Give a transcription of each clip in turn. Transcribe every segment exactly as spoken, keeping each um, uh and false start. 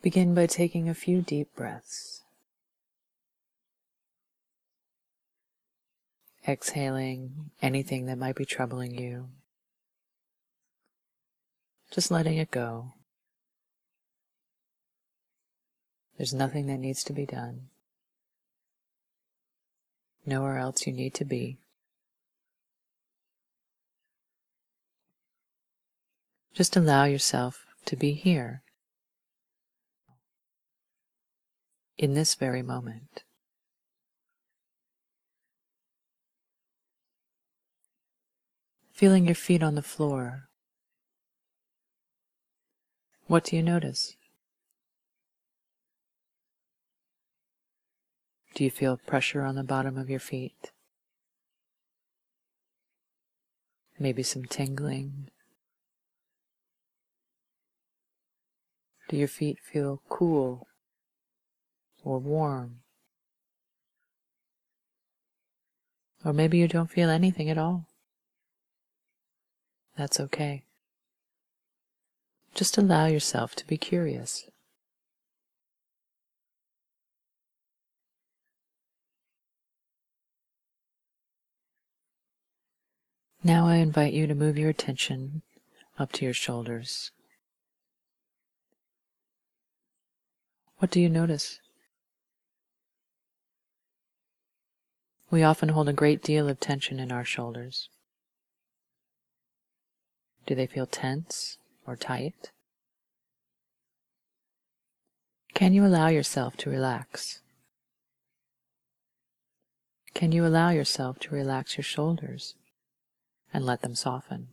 Begin by taking a few deep breaths, exhaling anything that might be troubling you, just letting it go. There's nothing that needs to be done, nowhere else you need to be. Just allow yourself to be here, in this very moment. Feeling your feet on the floor, what do you notice? Do you feel pressure on the bottom of your feet? Maybe some tingling? Do your feet feel cool or warm? Or maybe you don't feel anything at all. That's okay. Just allow yourself to be curious. Now I invite you to move your attention up to your shoulders. What do you notice? We often hold a great deal of tension in our shoulders. Do they feel tense or tight? Can you allow yourself to relax? Can you allow yourself to relax your shoulders and let them soften?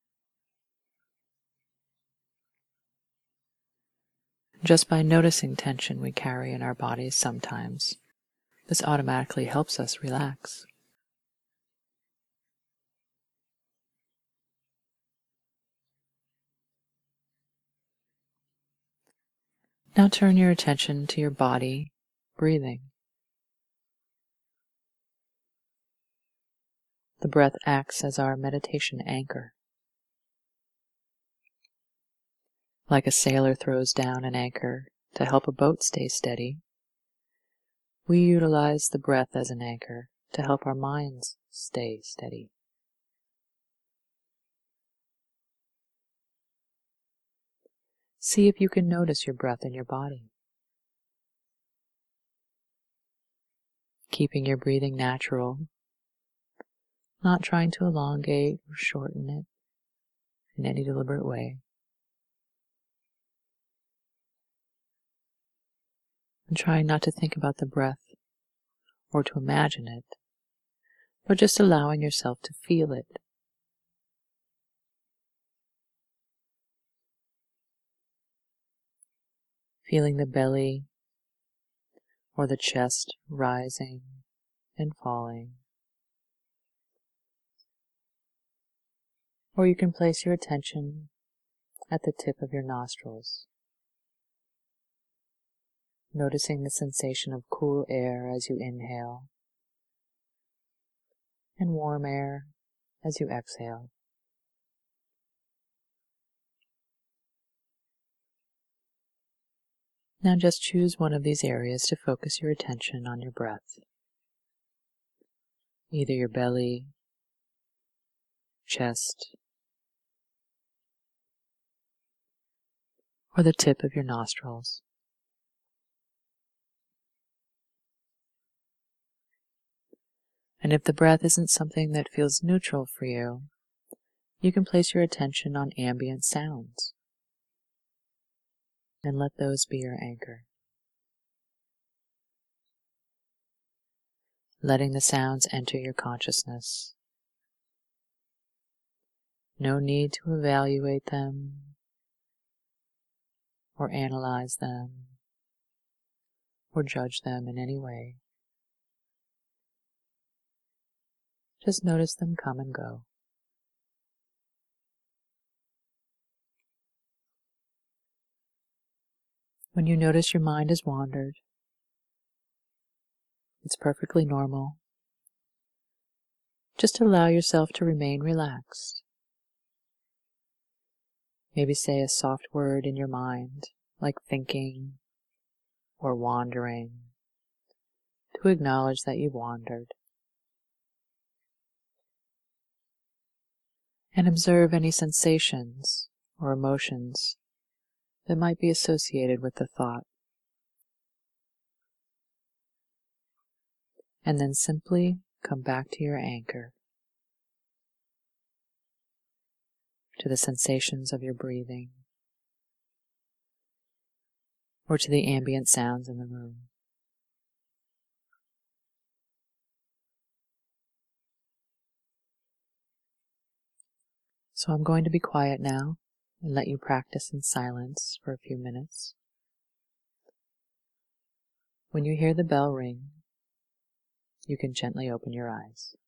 Just by noticing tension we carry in our bodies sometimes, this automatically helps us relax. Now turn your attention to your body, breathing. The breath acts as our meditation anchor. Like a sailor throws down an anchor to help a boat stay steady, we utilize the breath as an anchor to help our minds stay steady. See if you can notice your breath in your body. Keeping your breathing natural, not trying to elongate or shorten it in any deliberate way. And trying not to think about the breath or to imagine it, but just allowing yourself to feel it. Feeling the belly or the chest rising and falling. Or you can place your attention at the tip of your nostrils, noticing the sensation of cool air as you inhale and warm air as you exhale. Now just choose one of these areas to focus your attention on your breath. Either your belly, chest, or the tip of your nostrils. And if the breath isn't something that feels neutral for you, you can place your attention on ambient sounds and let those be your anchor. Letting the sounds enter your consciousness. No need to evaluate them or analyze them or judge them in any way. Just notice them come and go. When you notice your mind has wandered, it's perfectly normal. Just allow yourself to remain relaxed. Maybe say a soft word in your mind like thinking or wandering, to acknowledge that you wandered. And observe any sensations or emotions that might be associated with the thought. And then simply come back to your anchor, to the sensations of your breathing, or to the ambient sounds in the room. So I'm going to be quiet now and let you practice in silence for a few minutes. When you hear the bell ring, you can gently open your eyes.